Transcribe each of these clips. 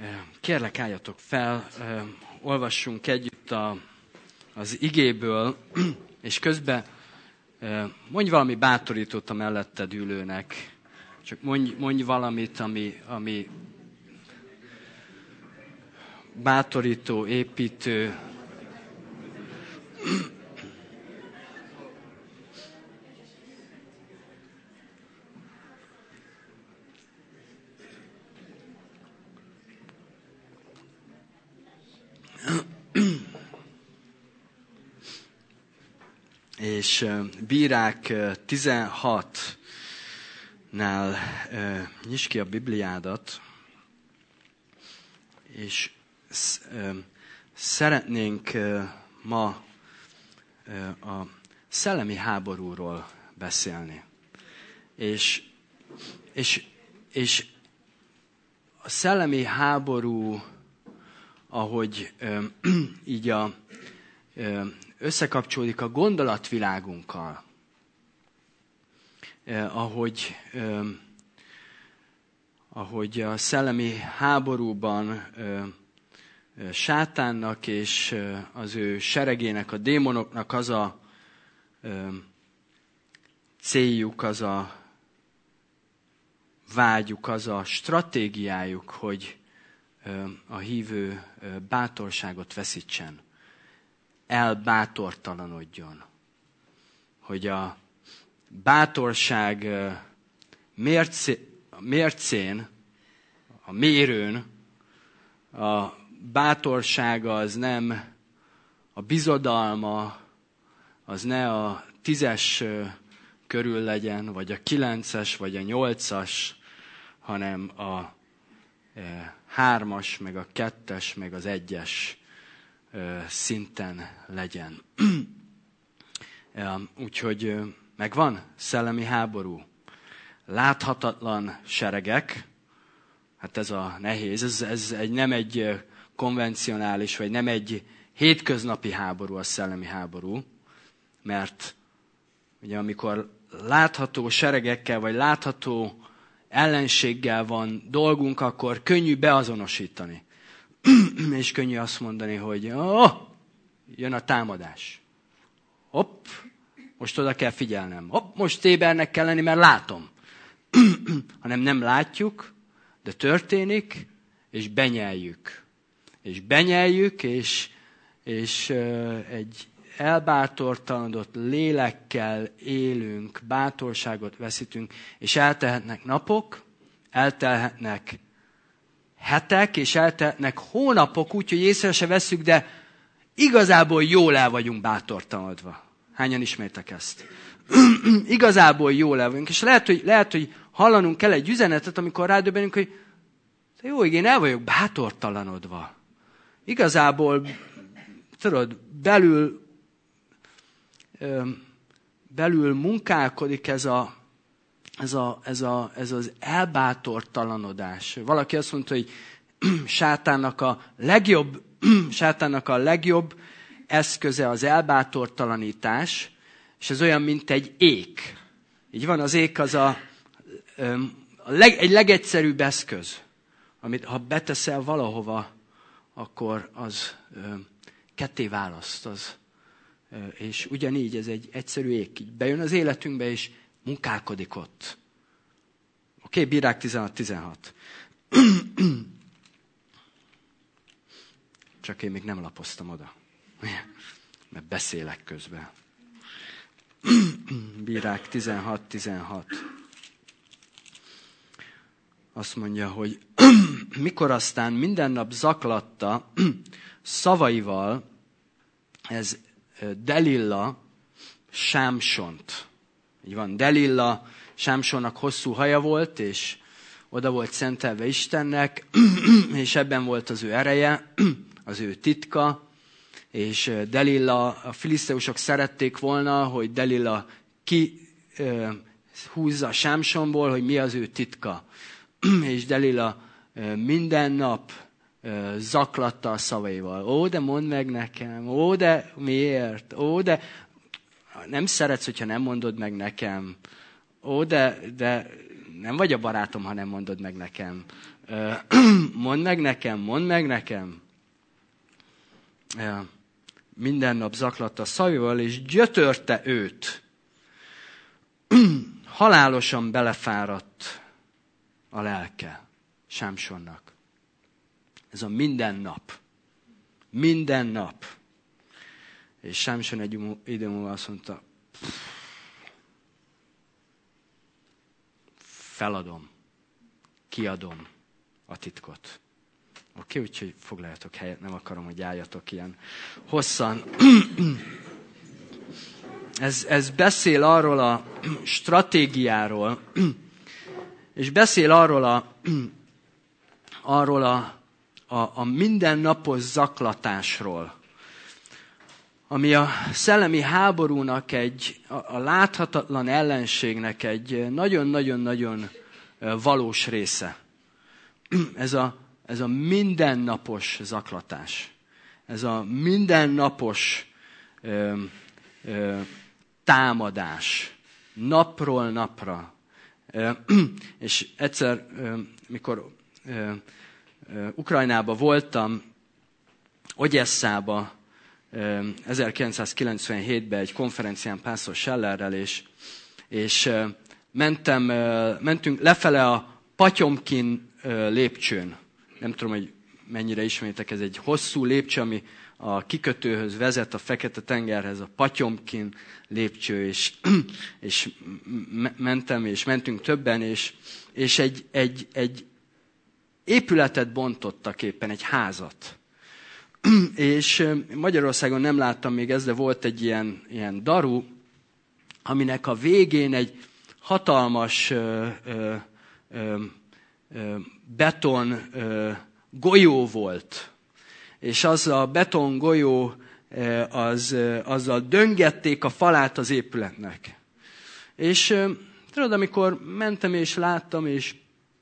Kérlek, álljatok fel, olvassunk együtt az igéből, és közben mondj valami bátorítót a melletted ülőnek. Csak mondj valamit, ami bátorító, építő. És Bírák 16-nál nyisd ki a Bibliádat, és szeretnénk ma a szellemi háborúról beszélni. És a szellemi háború, ahogy így összekapcsolódik a gondolatvilágunkkal, ahogy a szellemi háborúban sátánnak és az ő seregének, a démonoknak az a céljuk, az a vágyuk, az a stratégiájuk, hogy a hívő bátorságot veszítsen, elbátortalanodjon, hogy a bátorság mércén, a mérőn, a bátorsága az nem a bizodalma, az ne a 10-es körül legyen, vagy a 9-es, vagy a 8-as, hanem a 3-as, meg a 2-es, meg az 1-es szinten legyen. Úgyhogy megvan szellemi háború. Láthatatlan seregek, hát ez a nehéz, ez nem egy konvencionális, vagy nem egy hétköznapi háború, a szellemi háború, mert ugye amikor látható seregekkel, vagy látható ellenséggel van dolgunk, akkor könnyű beazonosítani. És könnyű azt mondani, hogy jön a támadás. Hopp, most oda kell figyelnem. Hopp, most ébernek kell lenni, mert látom. Hanem nem látjuk, de történik, és benyeljük. És egy elbátortalanodott lélekkel élünk, bátorságot veszítünk, és eltelhetnek napok, eltelhetnek hetek, és eltelhetnek hónapok, úgyhogy észre se vesszük, de igazából jól el vagyunk bátortalanodva. Hányan ismertek ezt? Igazából jól el vagyunk. És lehet, hogy hallanunk kell egy üzenetet, amikor rádöbbenünk, hogy jó, én el vagyok bátortalanodva. Igazából, tudod, belül munkálkodik ez az elbátortalanodás. Valaki azt mondta, hogy sátánnak a legjobb eszköze az elbátortalanítás, és ez olyan, mint egy ék. Így van, az ék az egy legegyszerűbb eszköz, amit ha beteszel valahova, akkor az ketté választ. És ugyanígy ez egy egyszerű ék. Így bejön az életünkbe, és munkálkodik ott. Oké, Bírák 16-16. Csak én még nem lapoztam oda. Mert beszélek közben. Bírák 16-16. Azt mondja, hogy mikor aztán minden nap zaklatta szavaival ez Delilla Sámsont. Így van, Delilla Sámsonnak hosszú haja volt, és oda volt szentelve Istennek, és ebben volt az ő ereje, az ő titka, és Delilla, a filiszteusok szerették volna, hogy Delilla húzza Sámsonból, hogy mi az ő titka. És Delilla minden nap zaklatta a szavaival. Ó, de mondd meg nekem, ó, de miért, ó, de nem szeretsz, hogyha nem mondod meg nekem, ó, de nem vagy a barátom, ha nem mondod meg nekem, mondd meg nekem. Minden nap zaklatta szavaival, és gyötörte őt. Halálosan belefáradt a lelke Sámsonnak. Ez a minden nap. Minden nap. És Sámson egy idő múlva azt mondta, feladom, kiadom a titkot. Oké, úgyhogy foglaljatok helyet, nem akarom, hogy álljatok ilyen hosszan. Ez beszél arról a stratégiáról, és beszél arról a mindennapos zaklatásról, ami a szellemi háborúnak a láthatatlan ellenségnek egy nagyon-nagyon-nagyon valós része. Ez a mindennapos zaklatás. Ez a mindennapos támadás. Napról napra. És egyszer, mikor Ukrajnában voltam, Odesszába, 1997-ben egy konferencián Pásztor Schellerrel, és mentünk lefele a Patyomkin lépcsőn. Nem tudom, hogy mennyire ismeritek, ez egy hosszú lépcső, ami a kikötőhöz vezet, a Fekete-tengerhez, a Patyomkin lépcső, és mentem, és mentünk többen, és egy épületet bontottak éppen, egy házat. És Magyarországon nem láttam még ezt, de volt egy ilyen daru, aminek a végén egy hatalmas beton golyó volt. És az a beton golyó, azzal döngették a falát az épületnek. És tudod, amikor mentem és láttam, és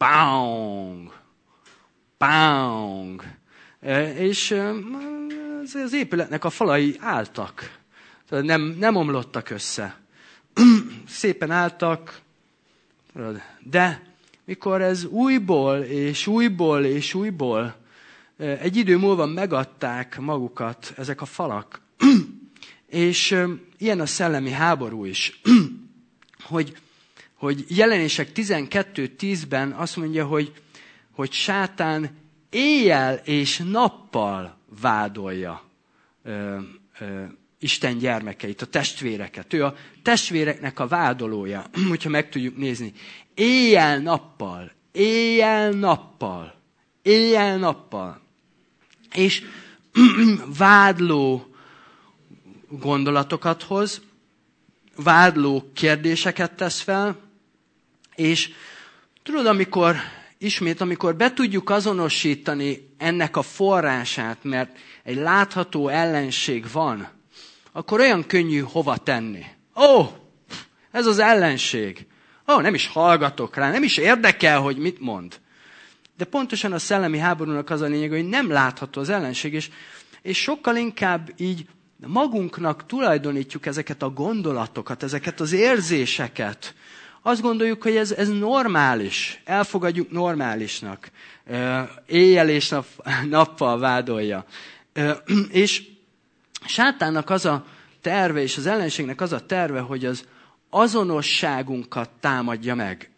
páng, és az épületnek a falai álltak. Nem omlottak össze. Szépen álltak, de mikor ez újból egy idő múlva megadták magukat ezek a falak. És ilyen a szellemi háború is. hogy Jelenések 12:10-ben azt mondja, hogy sátán éjjel és nappal vádolja Isten gyermekeit, a testvéreket. Ő a testvéreknek a vádolója, hogyha meg tudjuk nézni. Éjjel-nappal. És vádló gondolatokat hoz, vádló kérdéseket tesz fel, és tudod, amikor be tudjuk azonosítani ennek a forrását, mert egy látható ellenség van, akkor olyan könnyű hova tenni. Ez az ellenség. Nem is hallgatok rá, nem is érdekel, hogy mit mond. De pontosan a szellemi háborúnak az a lényeg, hogy nem látható az ellenség, és sokkal inkább így magunknak tulajdonítjuk ezeket a gondolatokat, ezeket az érzéseket. Azt gondoljuk, hogy ez normális, elfogadjuk normálisnak. Éjjel és nappal vádolja. És sátánnak az a terve, és az ellenségnek az a terve, hogy az azonosságunkat támadja meg.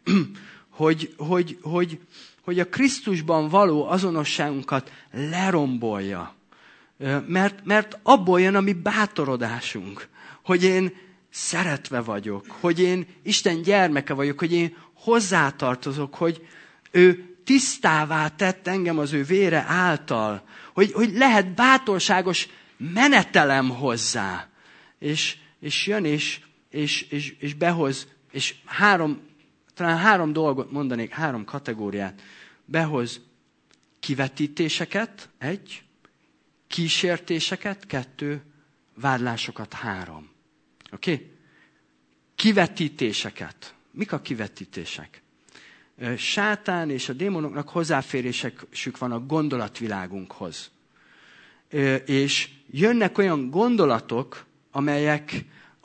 Hogy a Krisztusban való azonosságunkat lerombolja. Mert abból jön a mi bátorodásunk, hogy én szeretve vagyok, hogy én Isten gyermeke vagyok, hogy én hozzátartozok, hogy ő tisztává tett engem az ő vére által, hogy lehet bátorságos menetelem hozzá. És jön és behoz, és talán három dolgot mondanék, 3 kategóriát. Behoz kivetítéseket, 1, kísértéseket, 2, vádlásokat, 3. Oké? Kivetítéseket. Mik a kivetítések? Sátán és a démonoknak hozzáférésük van a gondolatvilágunkhoz. És jönnek olyan gondolatok, amelyek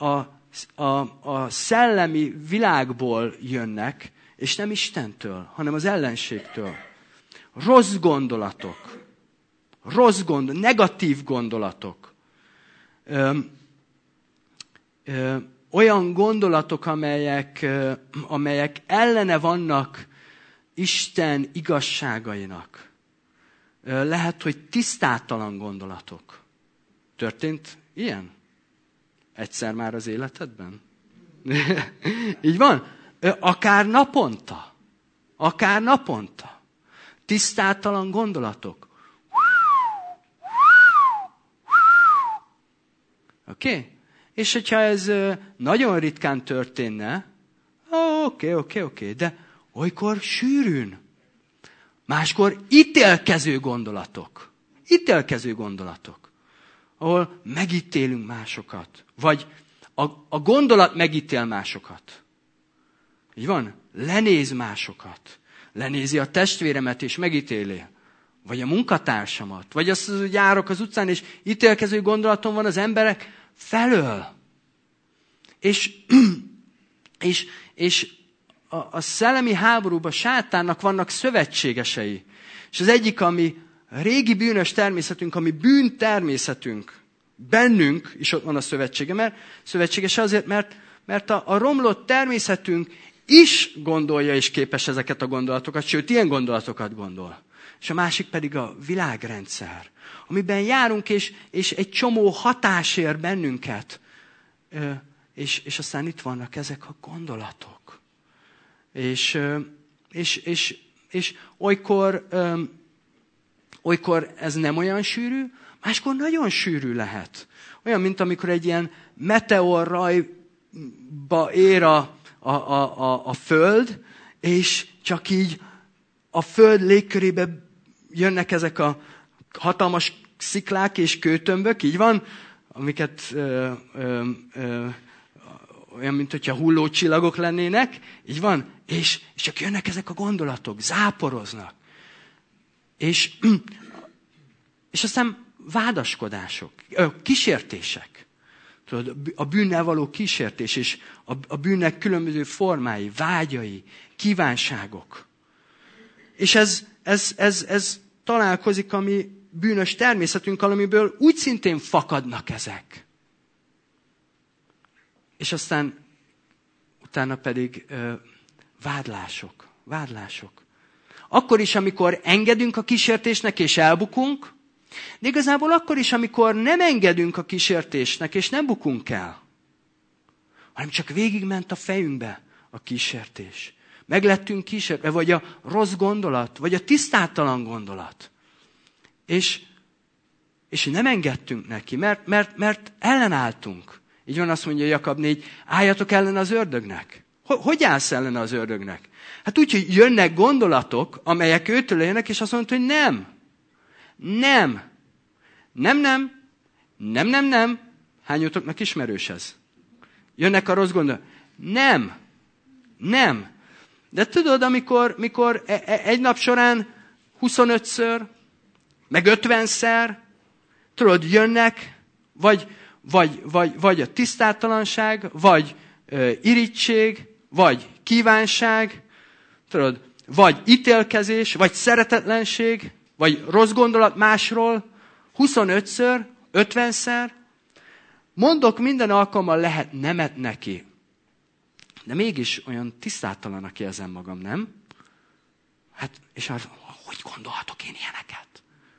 a szellemi világból jönnek, és nem Istentől, hanem az ellenségtől. rossz gondolatok, negatív gondolatok, olyan gondolatok, amelyek ellene vannak Isten igazságainak. Lehet, hogy tisztátalan gondolatok. Történt ilyen? Egyszer már az életedben? Így van? Akár naponta. Tisztátalan gondolatok. Oké? És hogyha ez nagyon ritkán történne, oké, de olykor sűrűn. Máskor ítélkező gondolatok. Ahol megítélünk másokat. Vagy a gondolat megítél másokat. Így van? Lenéz másokat. Lenézi a testvéremet és megítéli. Vagy a munkatársamat. Vagy azt, hogy járok az utcán, és ítélkező gondolatom van az emberek felől. És a szellemi háborúban sátánnak vannak szövetségesei. És az egyik, ami régi bűnös természetünk, ami bűntermészetünk, bennünk is ott van a szövetséges azért, mert a romlott természetünk is gondolja és képes ezeket a gondolatokat, sőt, ilyen gondolatokat gondol. És a másik pedig a világrendszer, amiben járunk, és egy csomó hatás ér bennünket. És aztán itt vannak ezek a gondolatok. És olykor ez nem olyan sűrű, máskor nagyon sűrű lehet. Olyan, mint amikor egy ilyen meteorrajba ér a Föld, és csak így a Föld légkörébe jönnek ezek a hatalmas sziklák és kőtömbök, így van, amiket olyan, mint hogyha hullócsillagok lennének, így van, és csak jönnek ezek a gondolatok, záporoznak. És aztán vádaskodások, kísértések. Tudod, a bűnnel való kísértés, és a bűnnek különböző formái, vágyai, kívánságok. És ez találkozik a mi bűnös természetünkkel, amiből úgy szintén fakadnak ezek. És aztán utána pedig vádlások. Akkor is, amikor engedünk a kísértésnek és elbukunk, de igazából akkor is, amikor nem engedünk a kísértésnek és nem bukunk el, hanem csak végigment a fejünkbe a kísértés. Meglettünk kísértve, vagy a rossz gondolat, vagy a tisztátalan gondolat. És nem engedtünk neki, mert ellenálltunk. Így van, azt mondja Jakab 4, álljatok ellen az ördögnek. Hogy állsz ellen az ördögnek? Hát úgy, hogy jönnek gondolatok, amelyek őtől jönnek, és azt mondta, hogy nem. Hányotoknak ismerős ez? Jönnek a rossz gondolatok. Nem. De tudod, amikor egy nap során 25-ször, meg 50-szer, tudod, jönnek, vagy a tisztátalanság, vagy irigység, vagy kívánság, tudod, vagy ítélkezés, vagy szeretetlenség, vagy rossz gondolat másról, 25-ször, 50-szer. Mondok, minden alkalommal lehet nemet neki. De mégis olyan tisztátalannak érzem magam, nem? Hát, és hogy gondolhatok én ilyeneket?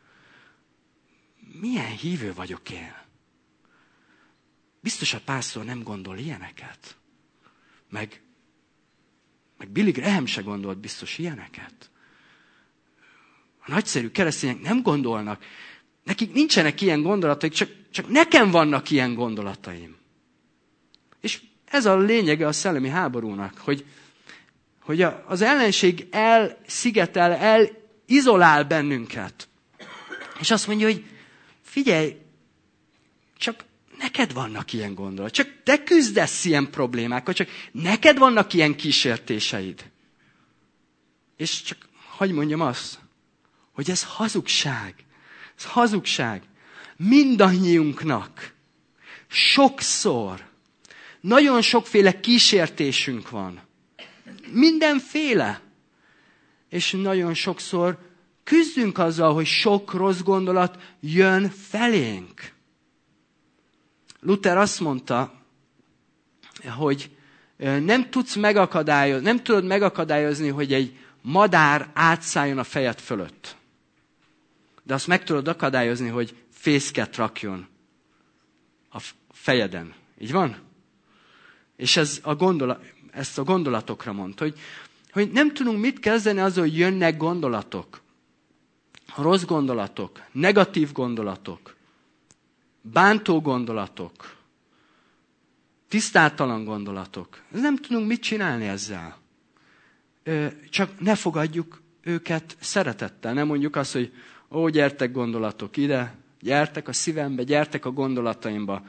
Milyen hívő vagyok én? Biztos a pásztor nem gondol ilyeneket. Meg Billy Graham se gondolt biztos ilyeneket. A nagyszerű keresztények nem gondolnak. Nekik nincsenek ilyen gondolataik, csak nekem vannak ilyen gondolataim. És ez a lényege a szellemi háborúnak, hogy az ellenség elszigetel, elizolál bennünket. És azt mondja, hogy figyelj, csak neked vannak ilyen gondolatok, csak te küzdesz ilyen problémákkal, csak neked vannak ilyen kísértéseid. És csak hadd mondjam azt, hogy ez hazugság. Ez hazugság. Mindannyiunknak sokszor, nagyon sokféle kísértésünk van. Mindenféle. És nagyon sokszor küzdünk azzal, hogy sok rossz gondolat jön felénk. Luther azt mondta, hogy nem tudod megakadályozni, hogy egy madár átszálljon a fejed fölött. De azt meg tudod akadályozni, hogy fészket rakjon a fejeden. Így van? És ezt a gondolatokra mondta, hogy nem tudunk mit kezdeni azzal, hogy jönnek gondolatok. Rossz gondolatok, negatív gondolatok, bántó gondolatok, tisztátalan gondolatok. Nem tudunk mit csinálni ezzel. Csak ne fogadjuk őket szeretettel. Nem mondjuk azt, hogy gyertek gondolatok ide, gyertek a szívembe, gyertek a gondolataimba.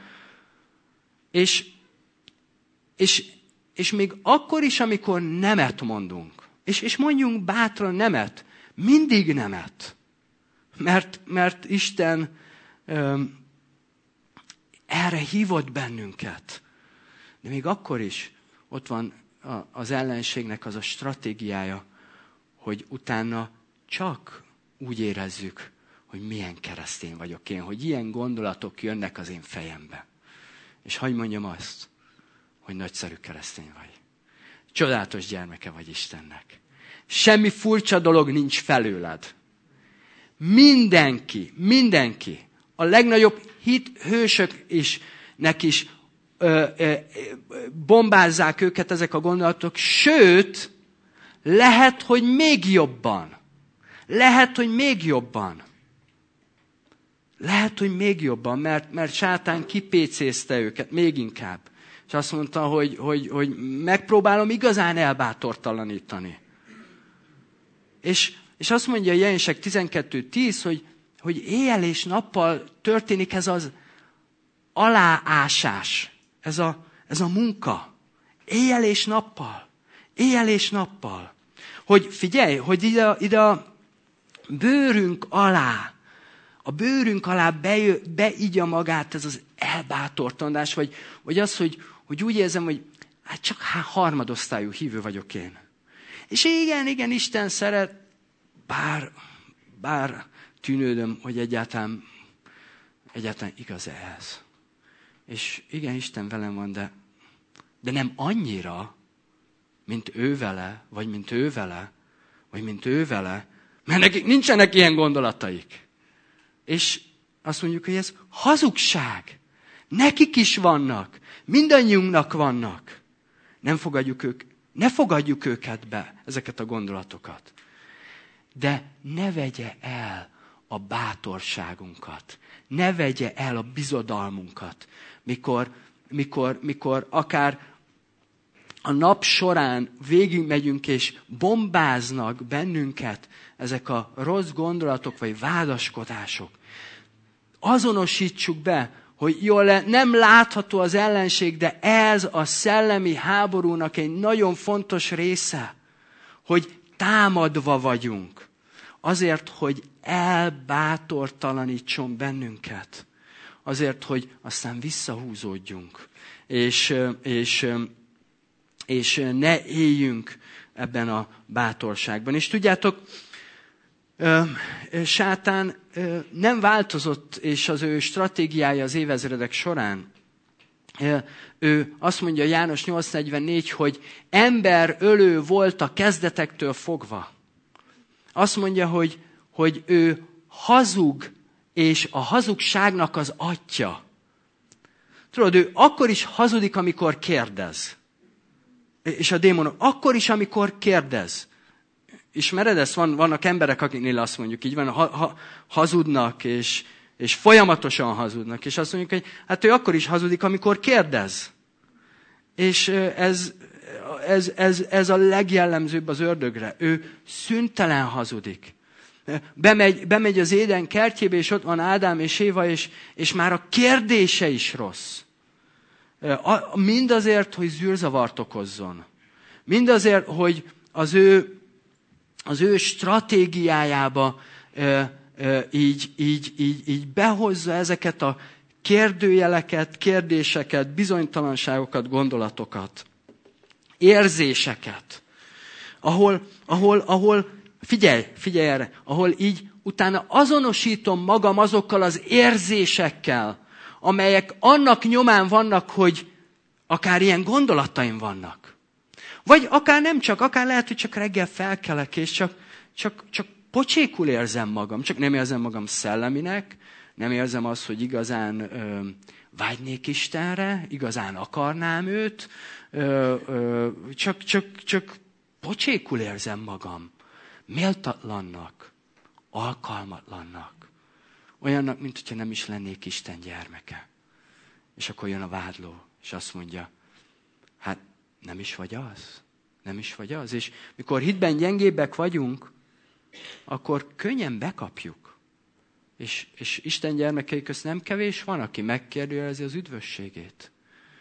És még akkor is, amikor nemet mondunk, és mondjunk bátran nemet, mindig nemet. Mert Isten erre hívott bennünket. De még akkor is ott van az ellenségnek az a stratégiája, hogy utána csak úgy érezzük, hogy milyen keresztény vagyok én, hogy ilyen gondolatok jönnek az én fejembe. És hadd mondjam azt, hogy nagyszerű keresztény vagy. Csodálatos gyermeke vagy Istennek. Semmi furcsa dolog nincs felőled. Mindenki, a legnagyobb hithősök nek is bombázzák őket ezek a gondolatok, sőt, lehet, hogy még jobban. Lehet, hogy még jobban, mert sátán kipécézte őket még inkább. És azt mondta, hogy megpróbálom igazán elbátortalanítani. És azt mondja Jelenések 12:10, hogy éjjel és nappal történik ez az aláásás, ez a munka. Éjjel és nappal. Hogy figyelj, hogy ide a bőrünk alá beigya magát ez az elbátortalanás, vagy az, hogy úgy érzem, hogy hát csak harmadosztályú hívő vagyok én. És igen, Isten szeret, bár tűnődöm, hogy egyáltalán igaz-e ez. És igen, Isten velem van, de nem annyira, mint ő vele, vagy mint ő vele, mert nekik nincsenek ilyen gondolataik. És azt mondjuk, hogy ez hazugság. Nekik is vannak. Mindannyiunknak vannak. Ne fogadjuk őket be, ezeket a gondolatokat. De ne vegye el a bátorságunkat. Ne vegye el a bizodalmunkat. Mikor akár a nap során végigmegyünk és bombáznak bennünket ezek a rossz gondolatok vagy vádaskodások. Azonosítsuk be, hogy jól nem látható az ellenség, de ez a szellemi háborúnak egy nagyon fontos része, hogy támadva vagyunk. Azért, hogy elbátortalanítson bennünket. Azért, hogy aztán visszahúzódjunk. És ne éljünk ebben a bátorságban. És tudjátok, sátán nem változott, és az ő stratégiája az évezredek során. Ő azt mondja János 8:44, hogy emberölő volt a kezdetektől fogva. Azt mondja, hogy ő hazug, és a hazugságnak az atya. Tudod, ő akkor is hazudik, amikor kérdez. És a démonok akkor is, amikor kérdez. Ismered ezt? Vannak emberek, akiknél azt mondjuk, így van, hazudnak, és folyamatosan hazudnak. És azt mondjuk, hogy hát ő akkor is hazudik, amikor kérdez. És ez a legjellemzőbb az ördögre. Ő szüntelen hazudik. Bemegy az Éden kertjébe, és ott van Ádám és Éva, és már a kérdése is rossz. Mindazért, hogy zűrzavart okozzon. Mindazért, hogy az ő stratégiájába így behozza ezeket a kérdőjeleket, kérdéseket, bizonytalanságokat, gondolatokat, érzéseket. Ahol figyelj erre, ahol így utána azonosítom magam azokkal az érzésekkel, amelyek annak nyomán vannak, hogy akár ilyen gondolataim vannak. Vagy akár nem csak, akár lehet, hogy csak reggel felkelek, és csak pocsékul érzem magam, csak nem érzem magam szelleminek, nem érzem azt, hogy igazán vágynék Istenre, igazán akarnám őt, csak pocsékul érzem magam. Méltatlannak, alkalmatlannak. Olyannak, mint hogyha nem is lennék Isten gyermeke. És akkor jön a vádló, és azt mondja, hát nem is vagy az. Nem is vagy az. És mikor hitben gyengébbek vagyunk, akkor könnyen bekapjuk. És Isten gyermekei közt nem kevés van, aki megkérdőjelezi az üdvösségét.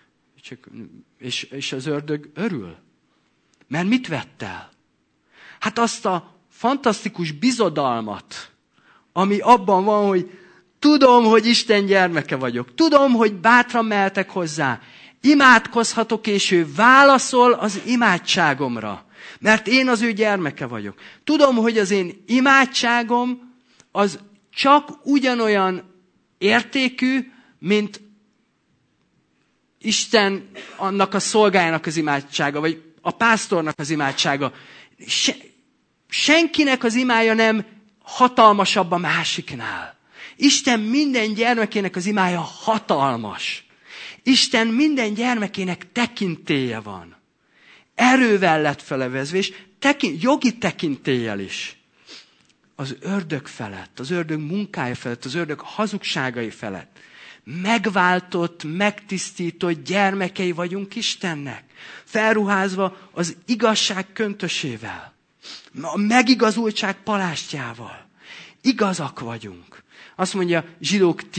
És az ördög örül. Mert mit vett el? Hát azt a fantasztikus bizodalmat, ami abban van, hogy tudom, hogy Isten gyermeke vagyok. Tudom, hogy bátran mehetek hozzá. Imádkozhatok, és ő válaszol az imádságomra. Mert én az ő gyermeke vagyok. Tudom, hogy az én imádságom az csak ugyanolyan értékű, mint Isten annak a szolgájának az imádsága, vagy a pásztornak az imádsága. Senkinek az imája nem hatalmasabb a másiknál. Isten minden gyermekének az imája hatalmas. Isten minden gyermekének tekintélye van. Erővel lett felevezve, és jogi tekintéllyel is. Az ördög felett, az ördög munkája felett, az ördög hazugságai felett. Megváltott, megtisztított gyermekei vagyunk Istennek. Felruházva az igazság köntösével. A megigazultság palástjával. Igazak vagyunk. Azt mondja Zsidók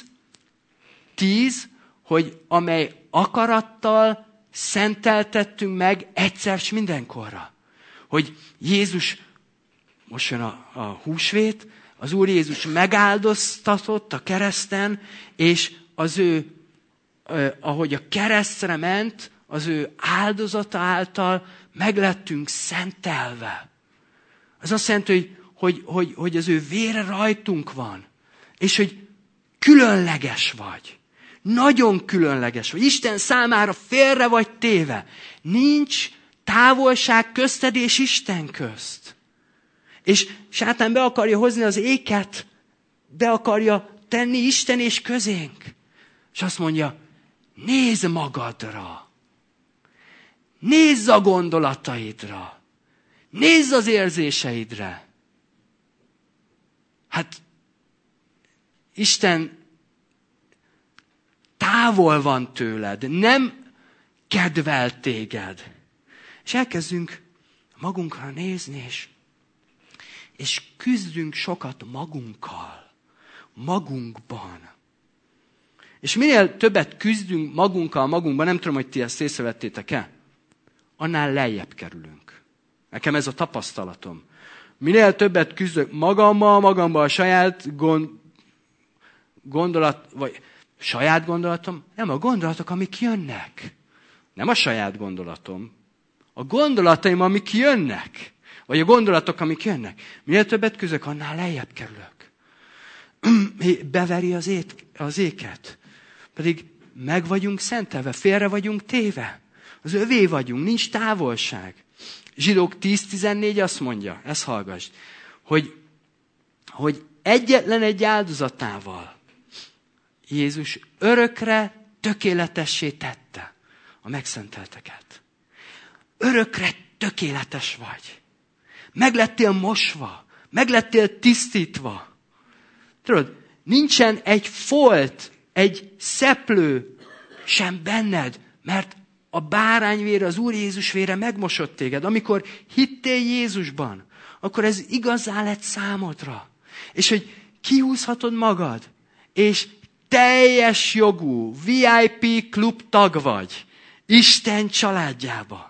10, hogy amely akarattal szenteltettünk meg egyszer s mindenkorra. Hogy Jézus, most jön a húsvét, az Úr Jézus megáldoztatott a kereszten, és az ő, ahogy a keresztre ment, az ő áldozata által meglettünk szentelve. Az azt jelenti, hogy az ő vére rajtunk van, és hogy különleges vagy. Nagyon különleges vagy. Isten számára félre vagy téve. Nincs távolság közted és Isten közt. És sátán be akarja hozni az éket, be akarja tenni Isten és közénk. És azt mondja, nézz magadra. Nézz a gondolataidra. Nézz az érzéseidre. Hát Isten távol van tőled, nem kedvel téged. És elkezdünk magunkra nézni, és küzdünk sokat magunkkal, magunkban. És minél többet küzdünk magunkban, nem tudom, hogy ti ezt észrevettétek-e, annál lejjebb kerülünk. Nekem ez a tapasztalatom. Minél többet küzdök magammal a saját gondolat, vagy saját gondolatom, nem a gondolatok, amik jönnek. Nem a saját gondolatom. A gondolataim, amik jönnek. Vagy a gondolatok, amik jönnek. Minél többet küzdök, annál lejjebb kerülök. Beveri az éket. Pedig meg vagyunk szentelve, félre vagyunk téve. Az övé vagyunk, nincs távolság. Zsidók 10:14 azt mondja, ezt hallgass, hogy egyetlen egy áldozatával Jézus örökre tökéletessé tette a megszentelteket. Örökre tökéletes vagy. Meglettél mosva, meglettél tisztítva. Tudod, nincsen egy folt, egy szeplő sem benned, mert a bárányvére, az Úr Jézus vére megmosott téged. Amikor hittél Jézusban, akkor ez igazá lett számodra. És hogy kihúzhatod magad, és teljes jogú VIP klub tag vagy. Isten családjába.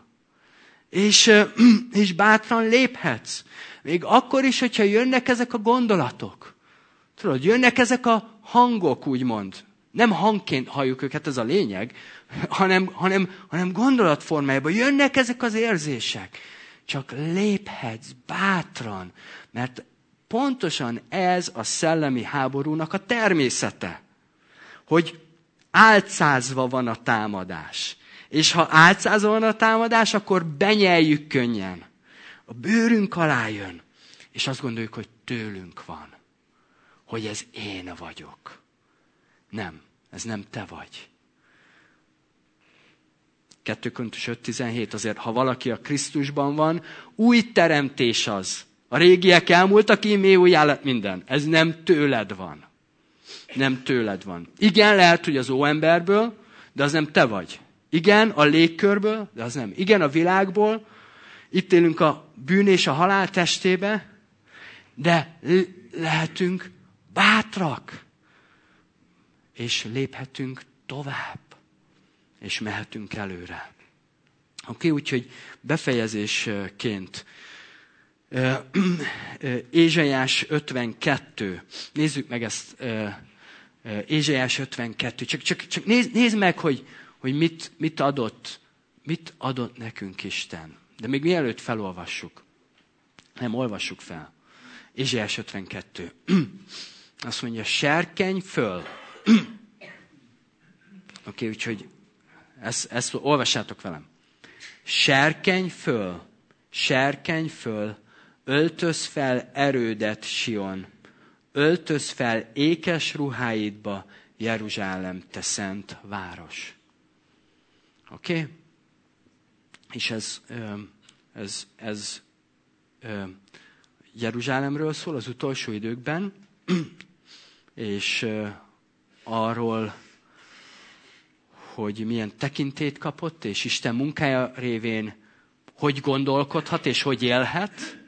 És bátran léphetsz. Még akkor is, hogyha jönnek ezek a gondolatok. Tudod, jönnek ezek a hangok, úgymond. Nem hangként halljuk őket, ez a lényeg, hanem gondolatformájában. Jönnek ezek az érzések. csak léphetsz bátran, mert pontosan ez a szellemi háborúnak a természete, hogy álcázva van a támadás. És ha álcázva van a támadás, akkor benyeljük könnyen. A bőrünk alá jön, és azt gondoljuk, hogy tőlünk van. Hogy ez én vagyok. Nem, ez nem te vagy. 2 Korintus 5:17, azért ha valaki a Krisztusban van, új teremtés az. A régiek elmúltak, íme újjá lett minden. Ez nem tőled van. Nem tőled van. Igen, lehet, hogy az óemberből, de az nem te vagy. Igen, a légkörből, de az nem. Igen, a világból. Itt élünk a bűn és a halál testébe, de lehetünk bátrak. És léphetünk tovább. És mehetünk előre. Oké, úgyhogy befejezésként Ézsaiás 52. Nézzük meg ezt. Ézsaiás 52. Csak nézd meg, hogy mit adott nekünk Isten. De még mielőtt felolvassuk. Nem, olvassuk fel. Ézsaiás 52. Azt mondja, serkenj föl. Oké, úgyhogy ezt olvassátok velem. Serkenj föl, öltöz fel erődet, Sion, öltöz fel ékes ruháidba, Jeruzsálem, te szent város. Oké? És ez Jeruzsálemről szól az utolsó időkben, és arról, hogy milyen tekintét kapott, és Isten munkája révén hogy gondolkodhat, és hogy élhet.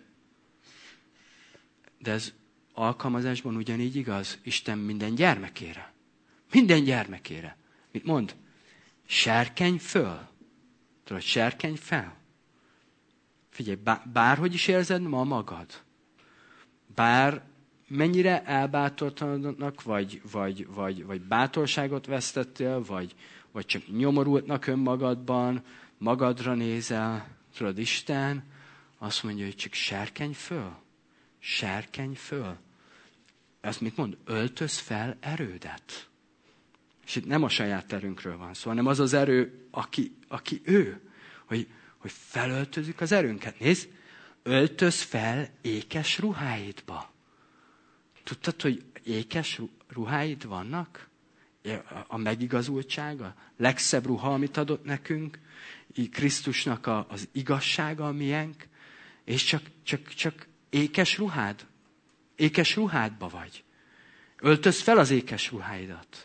De ez alkalmazásban ugyanígy igaz Isten minden gyermekére. Minden gyermekére. Mit mond? Serkenj föl. Tudod, serkenj fel. Figyelj, bárhogy is érzed ma magad. Bár mennyire elbátortalanodnak, vagy bátorságot vesztettél, vagy csak nyomorultnak önmagadban, magadra nézel, tudod, Isten azt mondja, hogy csak serkenj föl. Serkenj föl. Ezt mit mond? Öltöz fel erődet. És itt nem a saját erőnkről van szó, hanem az az erő, aki ő. Hogy felöltözzük az erőnket. Nézd, öltöz fel ékes ruháidba. Tudtad, hogy ékes ruháid vannak? A megigazultság, a legszebb ruha, amit adott nekünk, Krisztusnak az igazsága a miénk, és csak ékes ruhád. Ékes ruhádba vagy. Öltöz fel az ékes ruháidat.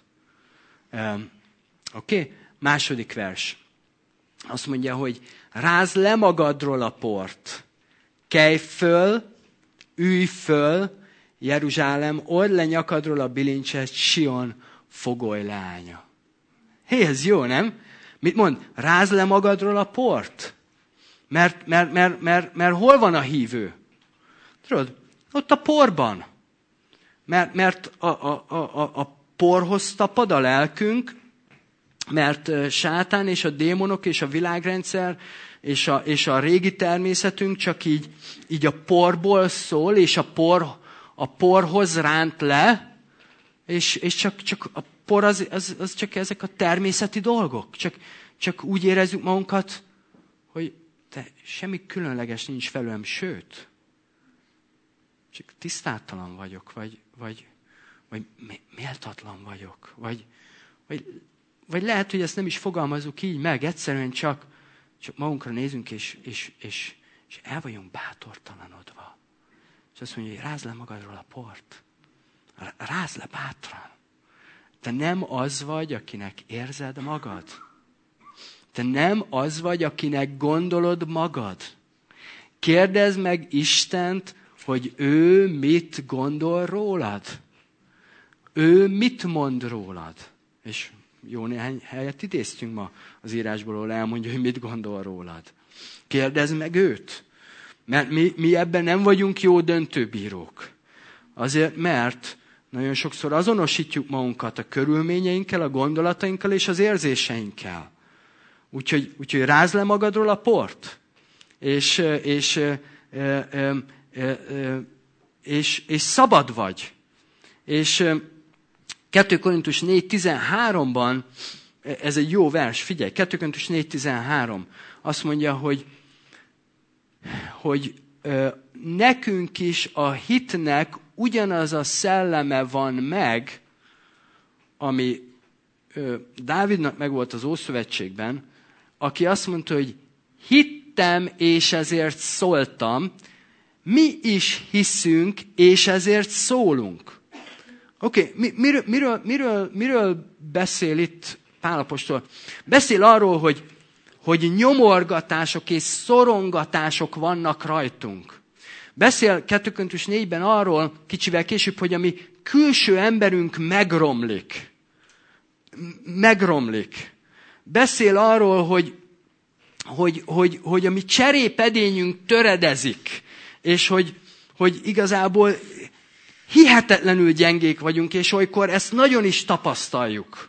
Oké? Második vers. Azt mondja, hogy rázd le magadról a port. Kelj föl, ülj föl, Jeruzsálem, old le nyakadról a bilincset, Sion, fogoly leánya. Hé, ez jó, nem? Mit mond? Rázd le magadról a port. Mert hol van a hívő? Tudod, ott a porban. Mert a porhoz tapad a lelkünk, mert sátán és a démonok és a világrendszer és a régi természetünk csak így a porból szól, és a porhoz ránt le, és csak a por az csak ezek a természeti dolgok. Csak úgy érezzük magunkat, hogy semmi különleges nincs felőlem, sőt, csak tisztátalan vagyok, vagy méltatlan vagyok, vagy lehet, hogy ezt nem is fogalmazzuk így meg, egyszerűen csak magunkra nézünk, és el vagyunk bátortalanodva. És azt mondja, hogy rázd le magadról a port. Rázd le bátran. Te nem az vagy, akinek érzed magad. Te nem az vagy, akinek gondolod magad. Kérdezd meg Istent, hogy ő mit gondol rólad. Ő mit mond rólad. És jó néhány helyet idéztünk ma az írásból, ahol elmondja, hogy mit gondol rólad. Kérdezd meg őt. Mert mi ebben nem vagyunk jó döntőbírók. Azért, mert nagyon sokszor azonosítjuk magunkat a körülményeinkkel, a gondolatainkkal és az érzéseinkkel. Úgyhogy rázd le magadról a port. és szabad vagy. És 2 Korintus 4.13-ban, ez egy jó vers, figyelj, 2 Korintus 4.13 azt mondja, hogy nekünk is a hitnek ugyanaz a szelleme van meg, ami Dávidnak megvolt az Ószövetségben, aki azt mondta, hogy hittem, és ezért szóltam, mi is hiszünk, és ezért szólunk. Oké, miről beszél itt Pál apostol? Beszél arról, hogy nyomorgatások és szorongatások vannak rajtunk. Beszél 2 Korintus 4-ben arról, kicsivel később, hogy a mi külső emberünk megromlik. Beszél arról, hogy a mi cserépedényünk töredezik, és hogy igazából hihetetlenül gyengék vagyunk, és olykor ezt nagyon is tapasztaljuk.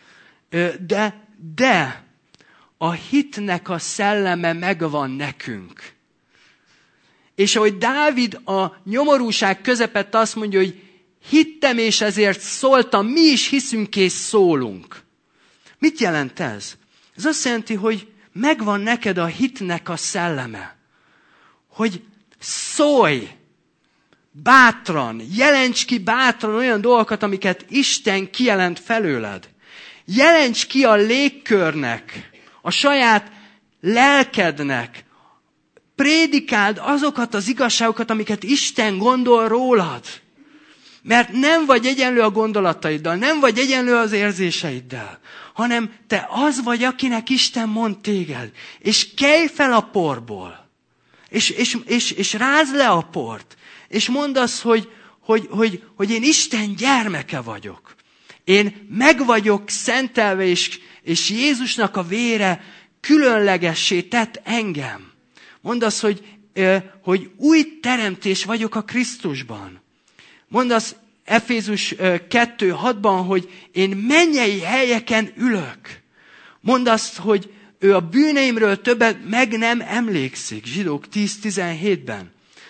De a hitnek a szelleme megvan nekünk. És ahogy Dávid a nyomorúság közepette azt mondja, hogy hittem, és ezért szóltam, mi is hiszünk és szólunk. Mit jelent ez? Ez azt jelenti, hogy megvan neked a hitnek a szelleme. Hogy szólj bátran, jelents ki bátran olyan dolgokat, amiket Isten kijelent felőled. Jelents ki a légkörnek, a saját lelkednek. Prédikáld azokat az igazságokat, amiket Isten gondol rólad. Mert nem vagy egyenlő a gondolataiddal, nem vagy egyenlő az érzéseiddel, hanem te az vagy, akinek Isten mond téged. És kelj fel a porból. És rázd le a port. És mondd azt, hogy én Isten gyermeke vagyok. Én meg vagyok szentelve, és Jézusnak a vére különlegessé tett engem. Mondd azt, hogy új teremtés vagyok a Krisztusban. Mondd azt Efézus 2.6-ban, hogy én mennyei helyeken ülök. Mondd azt, hogy ő a bűneimről többet meg nem emlékszik. Zsidók 10.17-ben.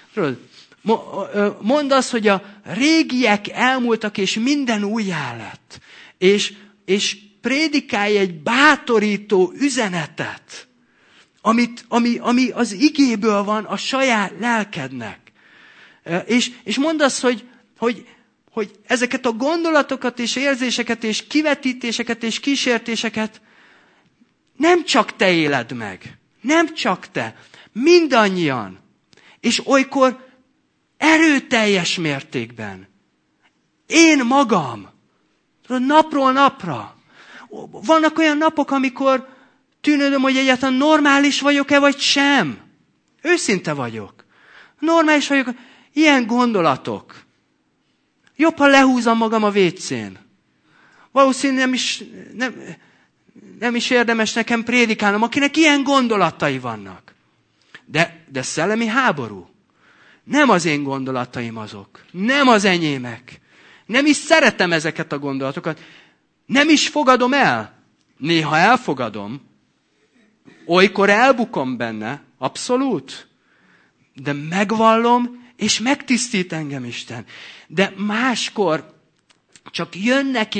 Mondd azt, hogy a régiek elmúltak, és minden újjá lett. És prédikálj egy bátorító üzenetet, ami az igéből van a saját lelkednek. És mondd azt, hogy ezeket a gondolatokat és érzéseket és kivetítéseket és kísértéseket nem csak te éled meg. Nem csak te. Mindannyian. És olykor erőteljes mértékben. Én magam. Napról napra. Vannak olyan napok, amikor tűnődöm, hogy egyáltalán normális vagyok-e, vagy sem. Őszinte vagyok. Normális vagyok. Ilyen gondolatok. Jobb, ha lehúzom magam a vécén. Valószínűleg nem is érdemes nekem prédikálnom, akinek ilyen gondolatai vannak. De szellemi háború. Nem az én gondolataim azok. Nem az enyémek. Nem is szeretem ezeket a gondolatokat. Nem is fogadom el. Néha elfogadom. Olykor elbukom benne. Abszolút. De megvallom, és megtisztít engem Isten. De máskor csak jönnek,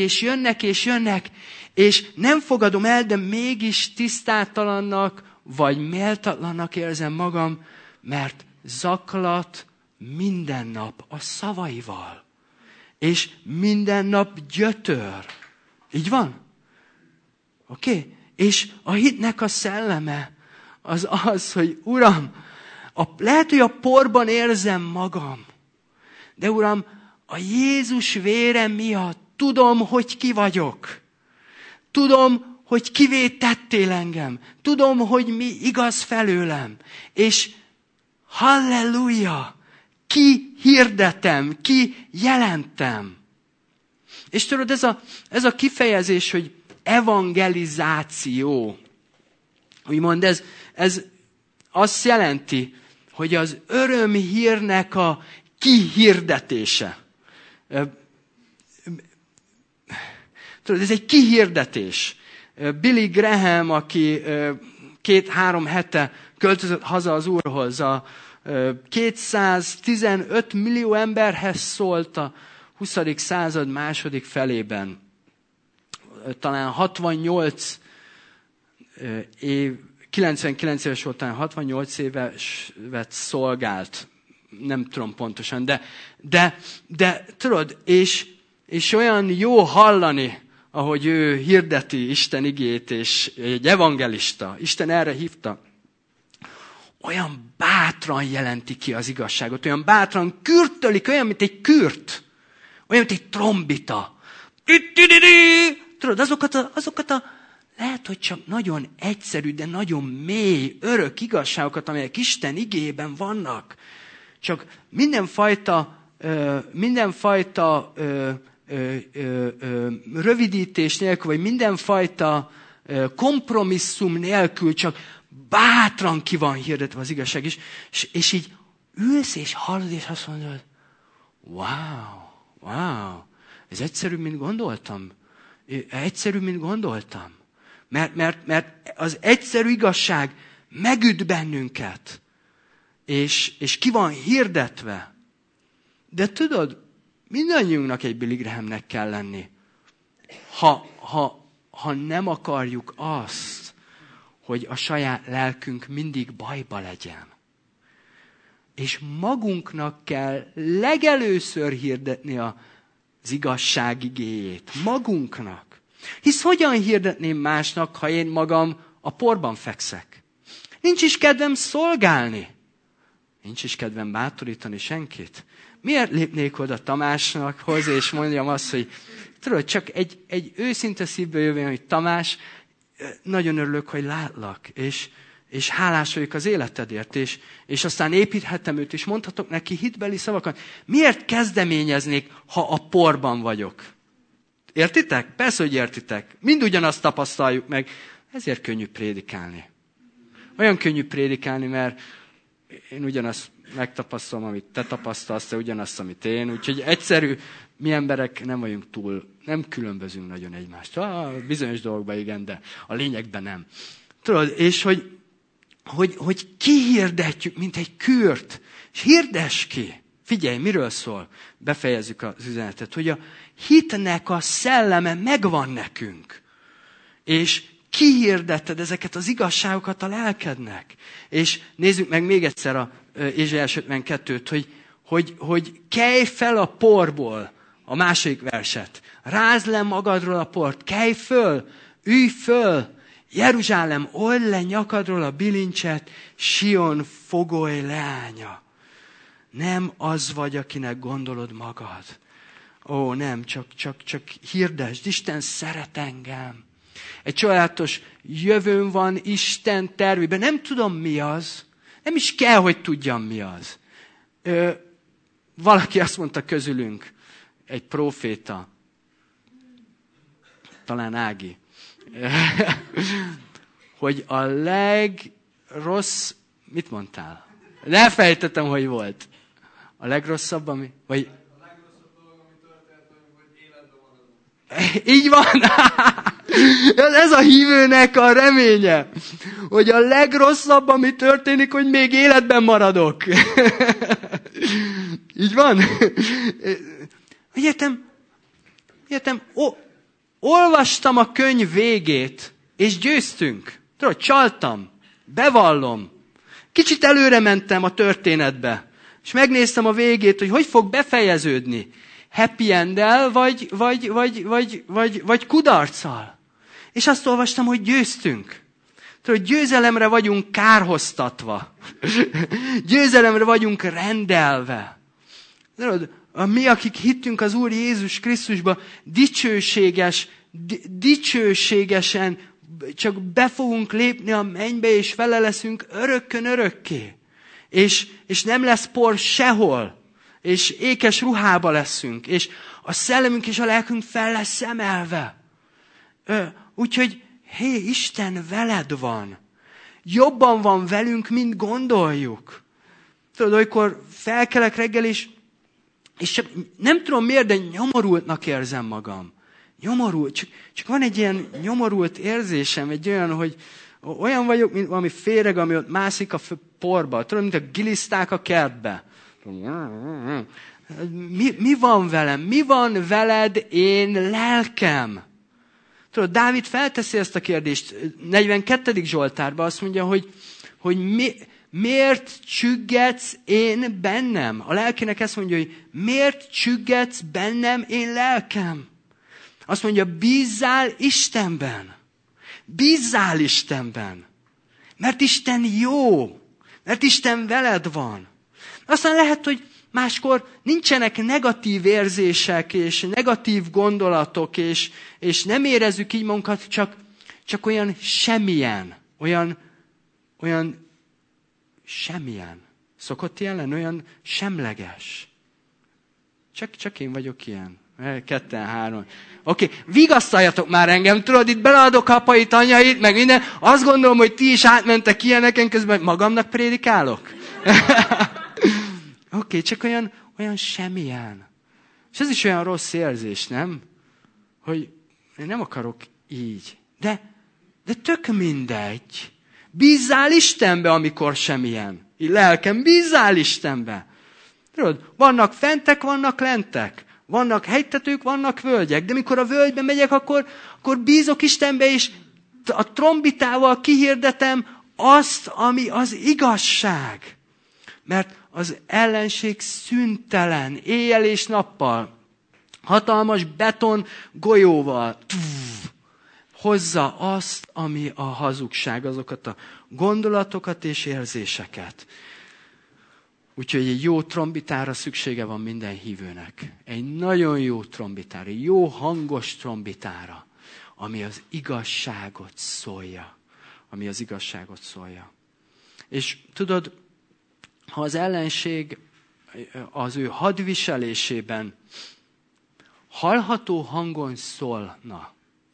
és nem fogadom el, de mégis tisztátalannak, vagy méltatlannak érzem magam, mert zaklat minden nap a szavaival. És minden nap gyötör. Így van? Oké? És a hitnek a szelleme az, hogy Uram, lehet, hogy a porban érzem magam, de Uram, a Jézus vére miatt tudom, hogy ki vagyok. Tudom, hogy kivé tettél engem. Tudom, hogy mi igaz felőlem. És halleluja, ki hirdetem, ki jelentem. És tudod, ez a kifejezés, hogy evangelizáció. Úgymond ez azt jelenti, hogy az örömhírnek a kihirdetése. Tudod, ez egy kihirdetés. Billy Graham, aki 2-3 hete költözött haza az Úrhoz. A 215 millió emberhez szólt a 20. század második felében. Talán 68 év, 99 éves volt, talán 68 évet szolgált. Nem tudom pontosan, de tudod, és olyan jó hallani, ahogy ő hirdeti Isten igét, és egy evangelista, Isten erre hívta, olyan bátran jelenti ki az igazságot, olyan bátran kürtölik, olyan, mint egy kürt, olyan, mint egy trombita. Tudod, azokat a lehet, hogy csak nagyon egyszerű, de nagyon mély, örök igazságokat, amelyek Isten igében vannak. Csak mindenfajta rövidítés nélkül, vagy mindenfajta kompromisszum nélkül, csak bátran ki van hirdetve az igazság is. És így ülsz és hallod, és azt mondod, wow, ez egyszerűbb, mint gondoltam. Mert az egyszerű igazság megüt bennünket, és ki van hirdetve. De tudod, mindannyiunknak egy Billy Grahamnek kell lenni. Ha nem akarjuk azt, hogy a saját lelkünk mindig bajba legyen. És magunknak kell legelőször hirdetni az igazság igéjét. Magunknak. Hisz hogyan hirdetném másnak, ha én magam a porban fekszek? Nincs is kedvem szolgálni. Nincs is kedvem bátorítani senkit. Miért lépnék oda Tamásnakhoz, és mondjam azt, hogy tudod, csak egy őszinte szívből jövően, hogy Tamás, nagyon örülök, hogy látlak, és hálás vagyok az életedért, és aztán építhetem őt, és mondhatok neki hitbeli szavakat. Miért kezdeményeznék, ha a porban vagyok? Értitek? Persze, hogy értitek. Mind ugyanazt tapasztaljuk meg. Ezért könnyű prédikálni. Olyan könnyű prédikálni, mert én ugyanazt megtapasztalom, amit te tapasztalsz, te ugyanazt, amit én. Úgyhogy egyszerű, mi emberek nem vagyunk nem különbözünk nagyon egymástól. Bizonyos dolgokban igen, de a lényegben nem. Tudod, és hogy kihirdetjük, mint egy kürt, és hirdess ki. Figyelj, miről szól? Befejezzük az üzenetet, hogy a hitnek a szelleme megvan nekünk. És kihirdeted ezeket az igazságokat a lelkednek. És nézzük meg még egyszer a Ézsaiás 52-t, hogy kelj fel a porból, a második verset. Rázd le magadról a port, kelj föl, ülj föl, Jeruzsálem, old le nyakadról a bilincset, Sion fogoly leánya. Nem az vagy, akinek gondolod magad. Ó, nem, csak hirdesd, Isten szeret engem. Egy csodálatos jövőn van Isten tervében. Nem tudom, mi az. Nem is kell, hogy tudjam, mi az. Valaki azt mondta közülünk, egy próféta, talán Ági, hogy a mit mondtál? Ne fejtettem, hogy volt. A legrosszabb, ami... Vagy... A legrosszabb dolog, ami történt, hogy életben maradunk. Így van! Ez a hívőnek a reménye, hogy a legrosszabb, ami történik, hogy még életben maradok. Így van? Értem, olvastam a könyv végét, és győztünk. Tudod, csaltam, bevallom. Kicsit előre mentem a történetbe, és megnéztem a végét, hogy fog befejeződni. Happy end-el, vagy kudarccal. És azt olvastam, hogy győztünk. Tudod, győzelemre vagyunk kárhoztatva. Győzelemre vagyunk rendelve. Tudod, mi, akik hittünk az Úr Jézus Krisztusba, dicsőségesen csak be fogunk lépni a mennybe, és vele leszünk örökkön örökké. És nem lesz por sehol. És ékes ruhába leszünk. És a szellemünk és a lelkünk fel lesz emelve. Úgyhogy, hé, Isten veled van. Jobban van velünk, mint gondoljuk. Tudod, olykor felkelek reggel, és csak nem tudom miért, de nyomorultnak érzem magam. Nyomorult. Csak van egy ilyen nyomorult érzésem, egy olyan, Olyan vagyok, mint valami féreg, ami ott mászik a porba. Tudod, mint a giliszták a kertbe. Mi van velem? Mi van veled, én lelkem? Tudod, Dávid felteszi ezt a kérdést. 42. Zsoltárban azt mondja, hogy miért csüggetsz én bennem? A lelkének ezt mondja, hogy miért csüggetsz bennem én lelkem? Azt mondja, bízzál Istenben. Bízzál Istenben. Mert Isten jó. Mert Isten veled van. Aztán lehet, hogy máskor nincsenek negatív érzések, és negatív gondolatok, és nem érezzük így magunkat, csak olyan semmilyen. Olyan semmilyen. Szokott ilyen lenni? Olyan semleges. Csak én vagyok ilyen. 2-3. Oké, vigasztaljatok már engem, tudod, itt beleadok apait, anyait, meg minden. Azt gondolom, hogy ti is átmentek ilyeneken, közben magamnak prédikálok. Oké, csak olyan semmilyen. És ez is olyan rossz érzés, nem? Hogy én nem akarok így. De tök mindegy. Bízzál Istenbe, amikor semmilyen. Lelkem, bízzál Istenbe. Tudod, vannak fentek, vannak lentek. Vannak hegytetők, vannak völgyek. De mikor a völgybe megyek, akkor bízok Istenbe, és a trombitával kihirdetem azt, ami az igazság. Mert az ellenség szüntelen, éjjel és nappal, hatalmas beton golyóval hozza azt, ami a hazugság, azokat a gondolatokat és érzéseket. Úgyhogy egy jó trombitára szüksége van minden hívőnek. Egy nagyon jó trombitára, jó hangos trombitára, ami az igazságot szólja. Ami az igazságot szólja. És tudod, ha az ellenség az ő hadviselésében hallható hangon szólna,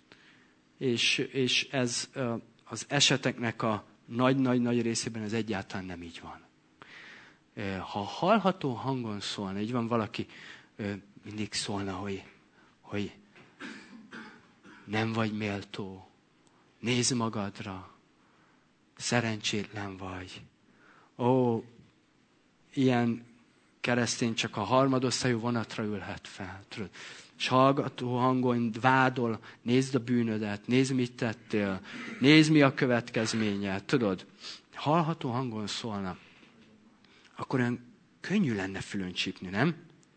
és ez az eseteknek a nagy-nagy részében ez egyáltalán nem így van. Ha hallható hangon szólna, így van valaki mindig szólna, hogy nem vagy méltó, nézz magadra, szerencsétlen vagy. Ó, ilyen keresztény csak a harmadosztályú vonatra ülhet fel. Tudod? És hallgató hangon vádol, nézd a bűnödet, nézd, mit tettél, nézd, mi a következménye. Tudod, hallható hangon szólna, akkor olyan könnyű lenne fülön csípni, nem?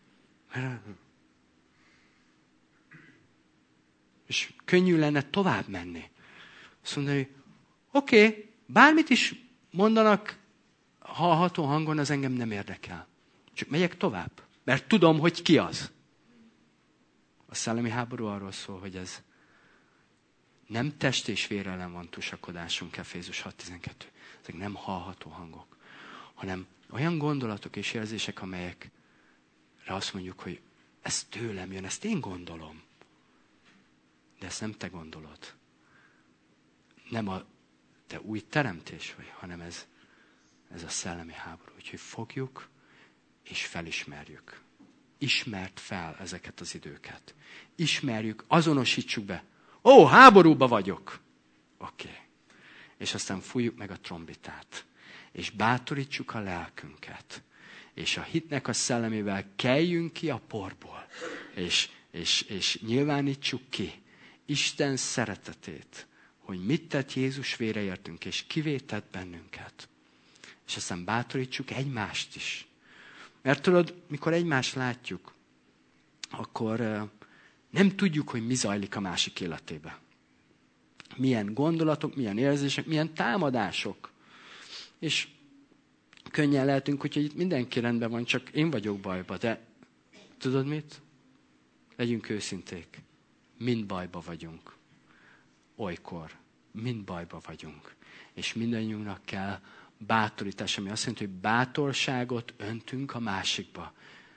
És könnyű lenne tovább menni. Azt mondani, hogy oké, bármit is mondanak hallható hangon, az engem nem érdekel. Csak megyek tovább, mert tudom, hogy ki az. A szellemi háború arról szól, hogy ez nem test és vér ellen van tusakodásunk, Efézus 6.12. Ezek nem hallható hangok, hanem olyan gondolatok és érzések, amelyekre azt mondjuk, hogy ez tőlem jön, ezt én gondolom. De ezt nem te gondolod. Nem a te új teremtés vagy, hanem ez a szellemi háború. Úgyhogy fogjuk és felismerjük. Ismerd fel ezeket az időket. Ismerjük, azonosítsuk be. Ó, háborúba vagyok. Oké. És aztán fújjuk meg a trombitát. És bátorítsuk a lelkünket. És a hitnek a szellemével keljünk ki a porból. És nyilvánítsuk ki Isten szeretetét, hogy mit tett Jézus vére értünk, és kivétett bennünket. És aztán bátorítsuk egymást is. Mert tudod, mikor egymást látjuk, akkor nem tudjuk, hogy mi zajlik a másik életébe. Milyen gondolatok, milyen érzések, milyen támadások. És könnyen lehetünk, hogy itt mindenki rendben van, csak én vagyok bajba. De tudod mit? Legyünk őszinték. Mind bajba vagyunk. Olykor. Mind bajba vagyunk. És mindannyiunknak kell bátorítás, ami azt jelenti, hogy bátorságot öntünk a másikba.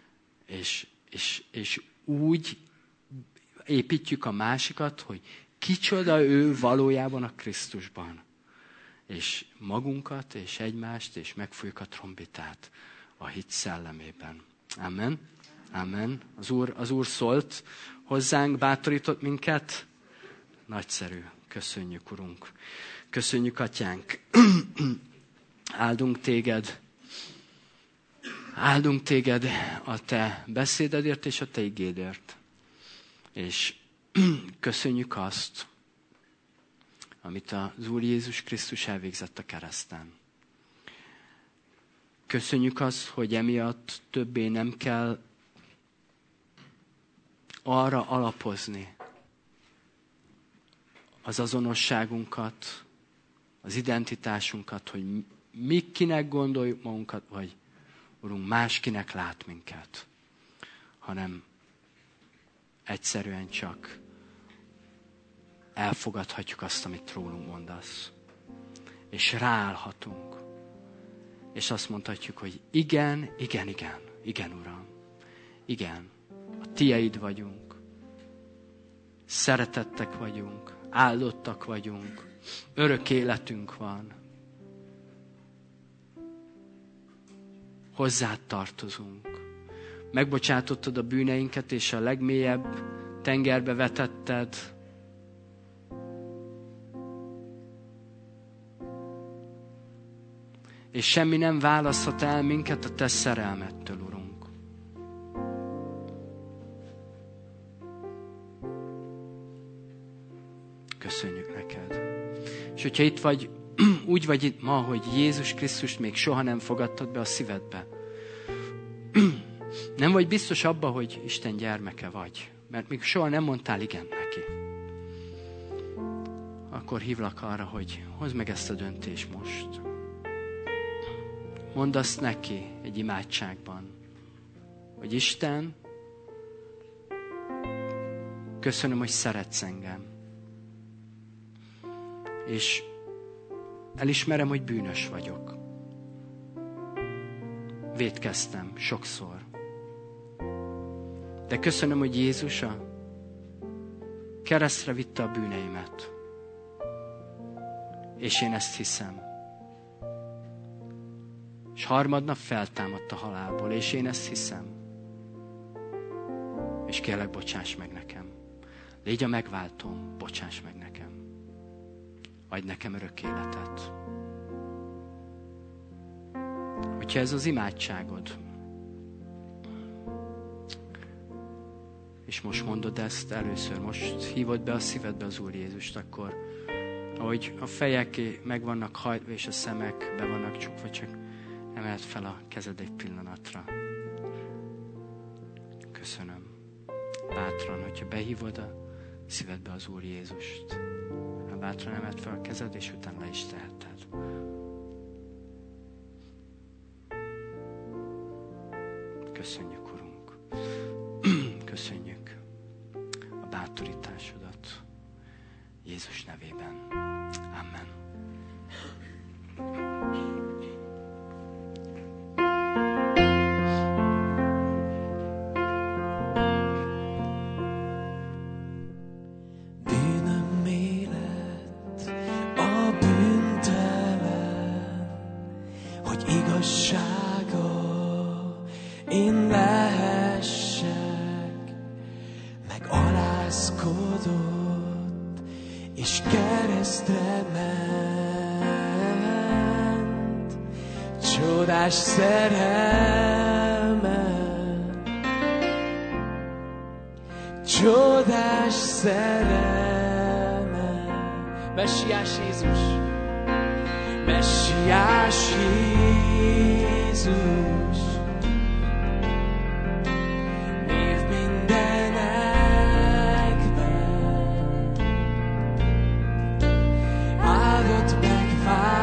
És úgy építjük a másikat, hogy kicsoda ő valójában a Krisztusban. És magunkat, és egymást, és megfújjuk a trombitát a hit szellemében. Amen. Amen. Az Úr szólt hozzánk, bátorított minket. Nagyszerű. Köszönjük, Urunk. Köszönjük, Atyánk. Áldunk téged. Áldunk téged a te beszédedért és a te igédért. És köszönjük azt, amit az Úr Jézus Krisztus elvégzett a kereszten. Köszönjük azt, hogy emiatt többé nem kell arra alapozni az azonosságunkat, az identitásunkat, hogy mi kinek gondoljuk magunkat, vagy Urunk, máskinek lát minket, hanem egyszerűen csak elfogadhatjuk azt, amit rólunk mondasz. És ráállhatunk. És azt mondhatjuk, hogy igen, igen, igen, igen, Uram, igen, a tieid vagyunk, szeretettek vagyunk, áldottak vagyunk, örök életünk van, hozzád tartozunk. Megbocsátottad a bűneinket, és a legmélyebb tengerbe vetetted. És semmi nem választhat el minket a te szerelmettől, Urunk. Köszönjük neked. És hogyha itt vagy, úgy vagy itt ma, hogy Jézus Krisztust még soha nem fogadtad be a szívedbe. Nem vagy biztos abba, hogy Isten gyermeke vagy, mert még soha nem mondtál igent neki. Akkor hívlak arra, hogy hozd meg ezt a döntést most. Mondd azt neki egy imádságban, hogy Isten, köszönöm, hogy szeretsz engem. És elismerem, hogy bűnös vagyok. Vétkeztem sokszor. De köszönöm, hogy Jézus a keresztre vitte a bűneimet. És én ezt hiszem. És harmadnap feltámadt a halálból, és én ezt hiszem. És kérlek, bocsáss meg nekem. Légy a megváltóm, bocsáss meg nekem. Adj nekem örök életet. Hogyha ez az imádságod, és most mondod ezt először, most hívod be a szívedbe az Úr Jézust, akkor ahogy a fejek meg vannak hajtva, és a szemek be vannak csukva, csak emeld fel a kezed egy pillanatra. Köszönöm. Bátran, hogyha behívod a szívedbe az Úr Jézust. Bátran emeld fel a kezed, és utána le is teheted. Köszönjük, Urunk. Köszönjük a bátorításodat. Jézus nevében. Amen. Csodás szerelmet, csodás szerelmet, Messiás Jézus, Messiás Jézus, név mindenekben, áldott megváltó.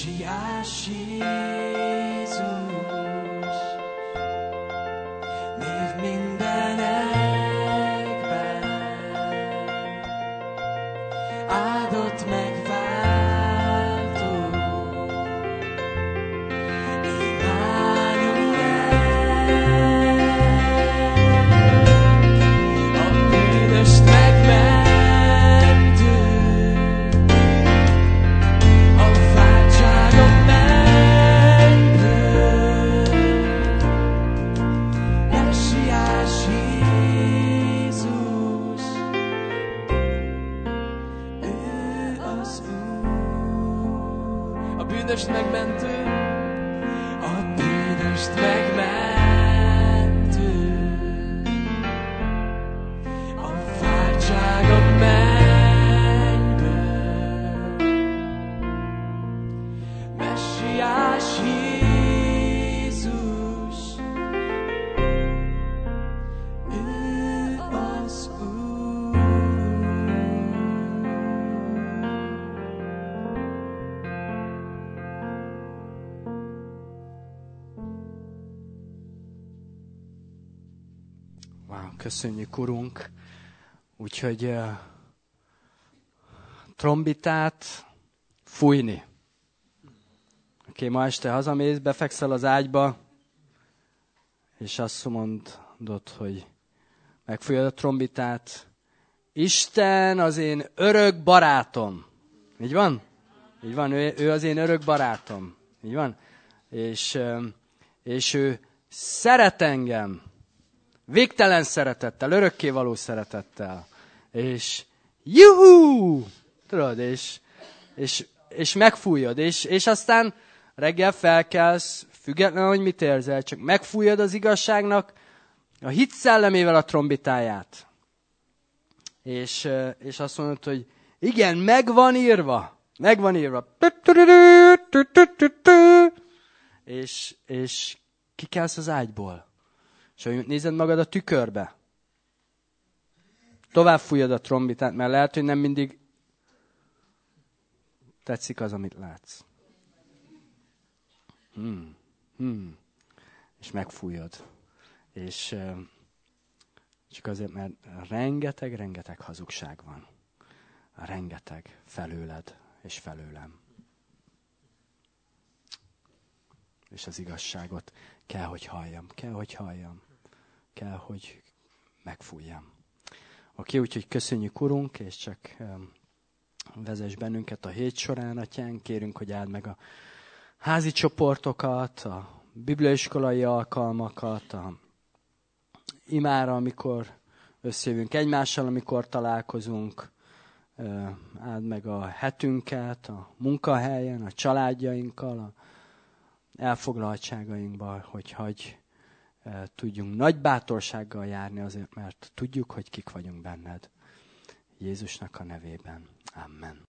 Messiás Jézus, név mindenekben, áldott megváltó, Immanuel, a bűnöst megmentő, a váltságok mennyből, Messiás Jézus, ő az Úr. A bűnöst megmentő, a bűnöst megmentő, a váltságok mennyből, Messiás Jézus, ő az Úr. Wow, köszönjük, Urunk. Úgyhogy trombitát fújni. Oké, ma este hazamész, befekszel az ágyba, és azt mondod, hogy megfújod a trombitát. Isten az én örök barátom. Így van? Így van, ő az én örök barátom. Így van? És ő szeret engem. Végtelen szeretettel, örökkévaló szeretettel. És juhú! Tudod, és megfújod. És aztán reggel felkelsz, függetlenül, hogy mit érzel, csak megfújod az igazságnak a hit szellemével a trombitáját. És azt mondod, hogy igen, megvan írva. Megvan írva. És kikelsz az ágyból. És hogy nézed magad a tükörbe. Tovább fújod a trombitát, mert lehet, hogy nem mindig tetszik az, amit látsz. És megfújod. És csak azért, mert rengeteg hazugság van. Rengeteg felőled és felőlem. És az igazságot kell, hogy halljam. Kell, hogy megfújjam. Oké, úgyhogy köszönjük, Urunk, és csak vezess bennünket a hét során, Atyánk. Kérünk, hogy áld meg a házi csoportokat, a bibliaiskolai alkalmakat, a imára, amikor összejövünk egymással, amikor találkozunk. Áld meg a hetünket, a munkahelyen, a családjainkkal, a elfoglaltságainkban, hogy tudjunk nagy bátorsággal járni azért, mert tudjuk, hogy kik vagyunk benned. Jézusnak a nevében. Amen.